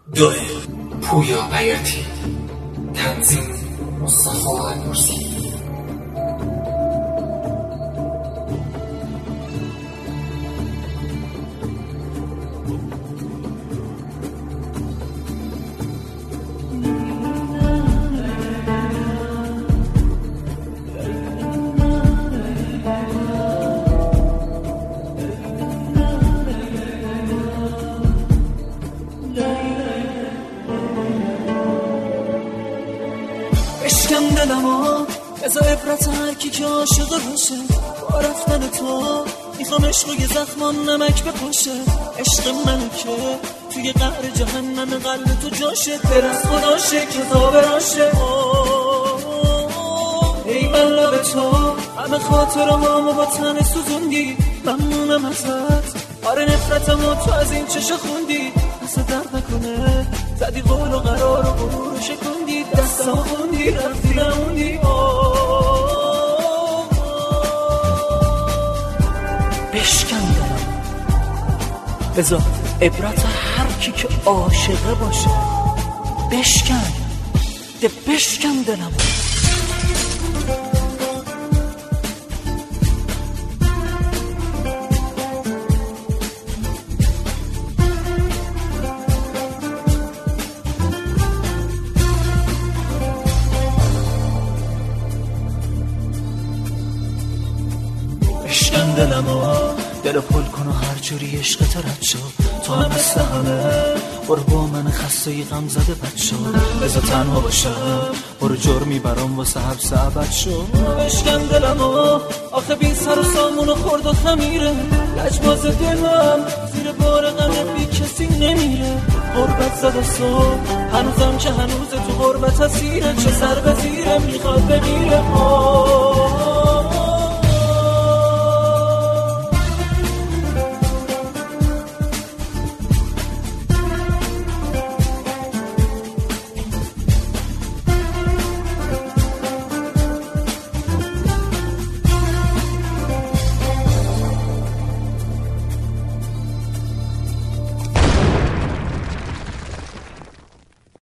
2. پویا بیاتی. تنظیم مصطفی المرسی. بشکن دلمو بذار عبرت هر کی که عاشق باشه. با رفتن تو میخوام عشق و یه زخمام نمک بپاشه. عشق منو که توی قعر جهنم قلب تو جاشه. برس خداشه کتاب راشه. ای من لب تو همه خاطرمامو با تن سوزوندی. ممنونم ازت. آره نفرتمو تو از این چشا خوندی. دست درد نکنه زدی قول و قرار و غرور شکوندی. دستم خوندی رفتی نموندی. بشکن دلم بذار عبرت هر کی که عاشقه باشه. بشکن دلم. بشکن دلمو دل پل کن و هر جوری عشقت رد شد. تو هم مثل همه برو با من خسته ی غم زده بد شد. بذار تنها باشم برو جرمی برام واسه حبس ابد شد. بشکن دلمو آخه بی سر و سامون و خورد و خمیره. لجباز دلم زیر بار غم بی کسی نمیره. غربت زده صبح هنوزم که هنوز تو غربت اسیره. چه سر به زیره میخواد بمیره.